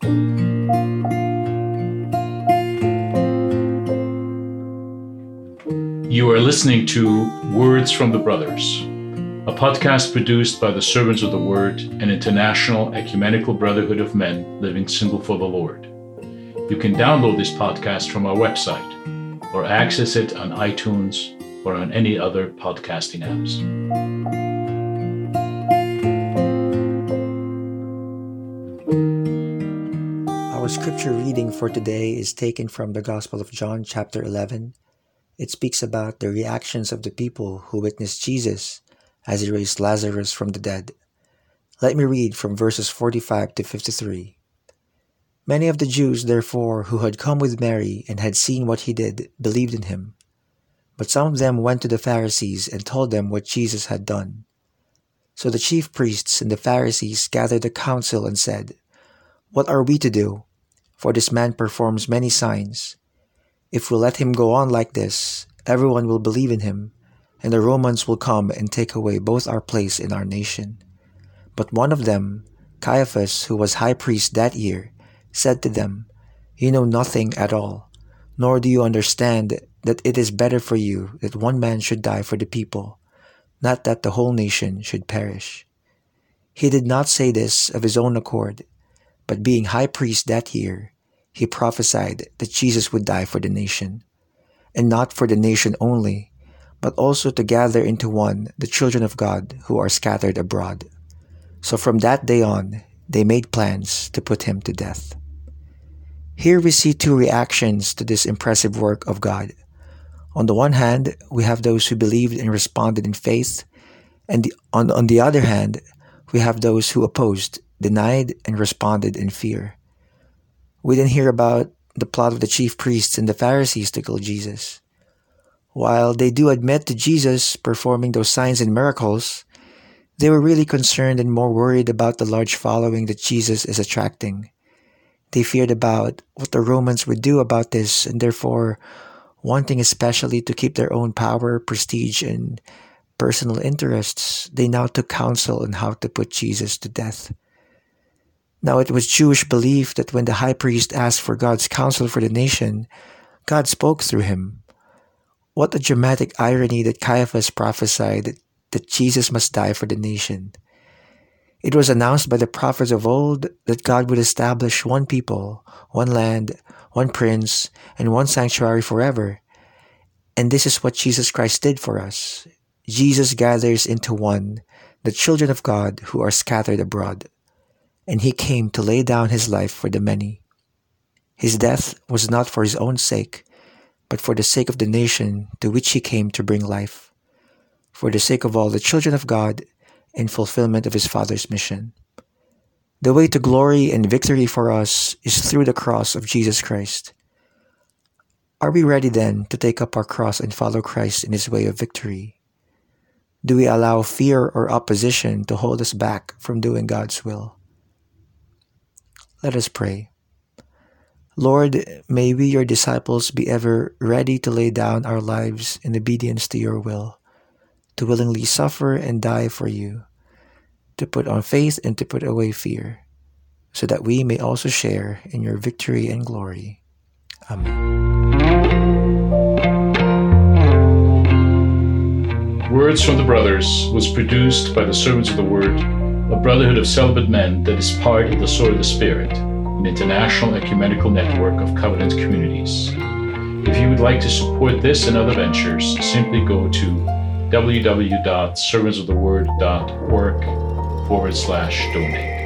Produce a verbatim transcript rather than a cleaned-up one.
You are listening to Words from the Brothers, a podcast produced by the Servants of the Word, an international ecumenical brotherhood of men living single for the Lord. You can download this podcast from our website or access it on iTunes or on any other podcasting apps. Our scripture reading for today is taken from the Gospel of John, chapter eleven. It speaks about the reactions of the people who witnessed Jesus as he raised Lazarus from the dead. Let me read from verses forty-five to fifty-three. Many of the Jews, therefore, who had come with Mary and had seen what he did, believed in him. But some of them went to the Pharisees and told them what Jesus had done. So the chief priests and the Pharisees gathered a council and said, "What are we to do? For this man performs many signs. If we let him go on like this, everyone will believe in him, and the Romans will come and take away both our place in our nation." But one of them, Caiaphas, who was high priest that year, said to them, "You know nothing at all, nor do you understand that it is better for you that one man should die for the people, not that the whole nation should perish." He did not say this of his own accord, but being high priest that year, he prophesied that Jesus would die for the nation, and not for the nation only, but also to gather into one the children of God who are scattered abroad. So from that day on, they made plans to put him to death. Here we see two reactions to this impressive work of God. On the one hand, we have those who believed and responded in faith, and the, on, on the other hand, we have those who opposed, denied, and responded in fear. We then hear about the plot of the chief priests and the Pharisees to kill Jesus. While they do admit to Jesus performing those signs and miracles, they were really concerned and more worried about the large following that Jesus is attracting. They feared about what the Romans would do about this, and therefore, wanting especially to keep their own power, prestige, and personal interests, they now took counsel on how to put Jesus to death. Now it was Jewish belief that when the high priest asked for God's counsel for the nation, God spoke through him. What a dramatic irony that Caiaphas prophesied that Jesus must die for the nation. It was announced by the prophets of old that God would establish one people, one land, one prince, and one sanctuary forever. And this is what Jesus Christ did for us. Jesus gathers into one the children of God who are scattered abroad. And he came to lay down his life for the many. His death was not for his own sake, but for the sake of the nation to which he came to bring life, for the sake of all the children of God in fulfillment of his Father's mission. The way to glory and victory for us is through the cross of Jesus Christ. Are we ready then to take up our cross and follow Christ in his way of victory? Do we allow fear or opposition to hold us back from doing God's will? Let us pray. Lord, may we, your disciples, be ever ready to lay down our lives in obedience to your will, to willingly suffer and die for you, to put on faith and to put away fear, so that we may also share in your victory and glory. Amen. Words from the Brothers was produced by the Servants of the Word, a brotherhood of celibate men that is part of the Sword of the Spirit, an international ecumenical network of covenant communities. If you would like to support this and other ventures, simply go to w w w dot servants of the word dot org forward slash donate.